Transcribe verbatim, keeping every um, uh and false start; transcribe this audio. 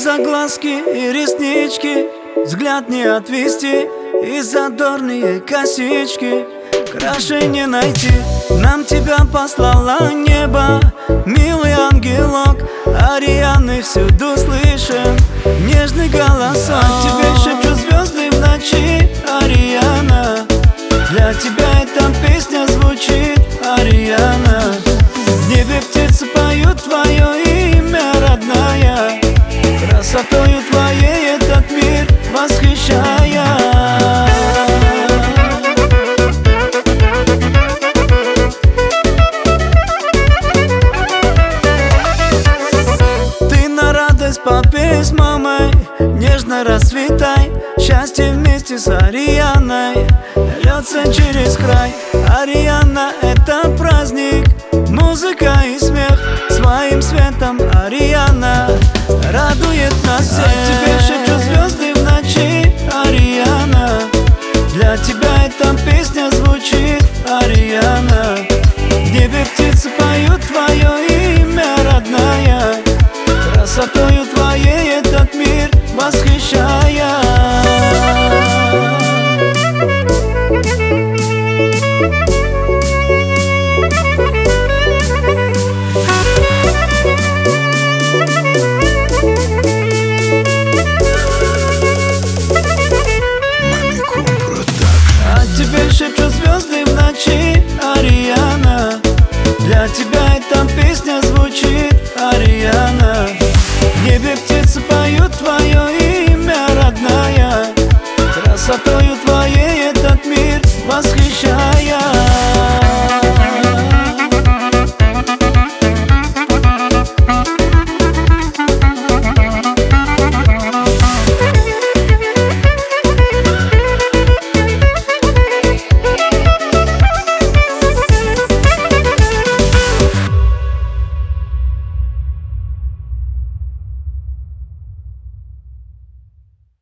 за глазки и реснички взгляд не отвести, и задорные косички краше не найти. Нам тебя послала небо, милый ангелок, Арианы всюду слышен нежный голосок. Тебе шепчут звезды в ночи, Ариана, для тебя эта песня звучит, Ариана. В небе птицы поют твое имя, родная, красотою твоей этот мир восхищая. Ты на радость папе с мамой нежно расцветай, счастье вместе с Арианой льется через край. Ариана — это праздник, музыка и смех, своим светом Ариана радует нас всех.